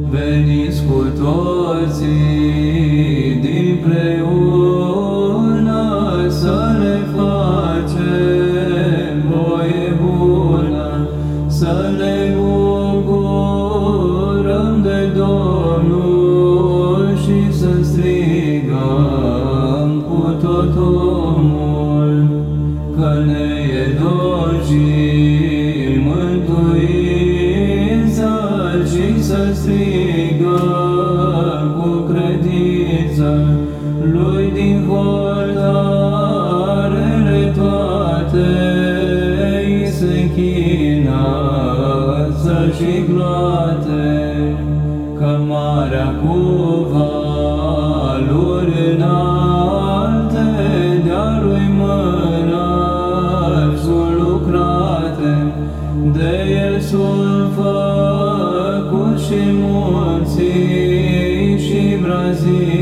Veniți cu toții dinpreună să ne facem voie bună, să ne bucurăm de Domnul și să strigăm cu tot omul că ne e dor și mântuință și să strigăm cu credință lui din hotărâre toate îi se închină și gloate, că marea cu valuri înalte de-a lui mână sunt lucrate, de el sunt făcut și munții și brazii.